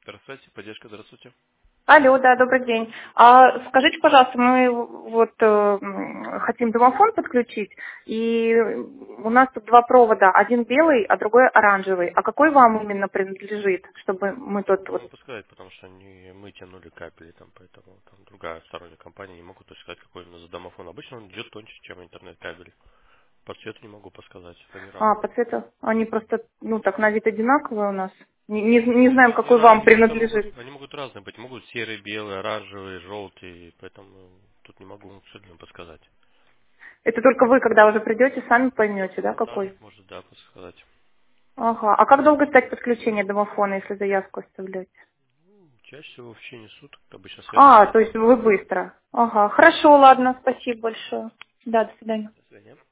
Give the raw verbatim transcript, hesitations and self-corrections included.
Центр связи, поддержка, здравствуйте. Алло, да, добрый день. А, скажите, пожалуйста, мы вот э, м, хотим домофон подключить, и у нас тут два провода, один белый, а другой оранжевый. А какой вам именно принадлежит, чтобы мы Не тут могу вот... вам подсказать, потому что не мы тянули кабели, там, поэтому там другая сторонняя компания, не могу точно сказать, какой именно за домофон. Обычно он идет тоньше, чем интернет-кабель. По цвету не могу подсказать, они А, разные. по цвету, они просто, ну так, на вид одинаковые у нас. Не, не, не знаем, Они, какой ра- вам они иногда могут, принадлежит. они могут разные быть, могут серый, белый, оранжевый, желтый, поэтому тут не могу, к сожалению, подсказать. Это только вы, когда уже придете, сами поймете, да, какой? Монтажник может, да, подсказать. Ага. А как долго ждать подключения домофона, если заявку оставлять? Ну, чаще всего в течение суток, обычно А, то связываются. есть вы быстро. Ага, хорошо, ладно, спасибо большое. Да, до свидания. До свидания.